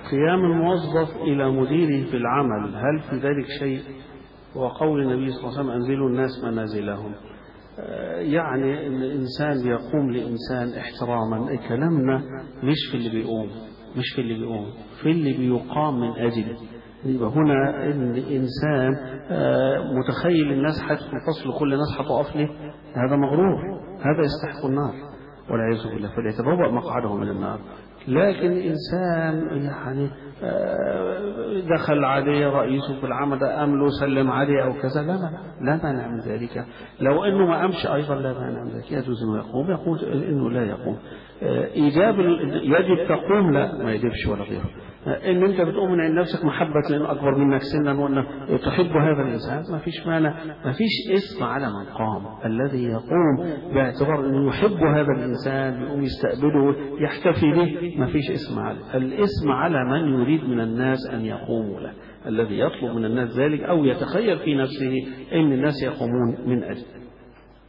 قيام الموظف إلى مديره في العمل، هل في ذلك شيء؟ وقول النبي صلى الله عليه وسلم أنزلوا الناس منازلهم، يعني إن الإنسان بيقوم لإنسان احتراما. كلامنا مش في اللي بيقوم، مش في اللي بيقوم، في اللي بيقام من أجله. يبقى هنا إن إنسان متخيل الناس هتدخل الفصل كل الناس هتقف له، هذا مغرور، هذا يستحق النار والعياذ بالله، فليتبوأ مقعده من النار. لكن إنسان يعني دخل عليه رئيسه في العمل أمله سلم عليه أو كذا، لا مانع من ذلك. لو أنه ما أمش أيضا لا مانع من ذلك، يجوز أنه يقوم، يقول أنه لا يقوم. إيجاب يجب تقوم، لا ما يجبش ولا غيره. إن أنت بتقوم من عند نفسك محبة لأنه أكبر منك سنا وأن تحب هذا الإنسان، ما فيش مانع، ما فيش اسم على من قام. الذي يقوم باعتبار أنه يحب هذا الإنسان يقوم يستقبله يحتفي به، ما فيش اسم عليه. الاسم على من يريد من الناس أن يقوموا له، الذي يطلب من الناس ذلك أو يتخيل في نفسه أن الناس يقومون من أجله.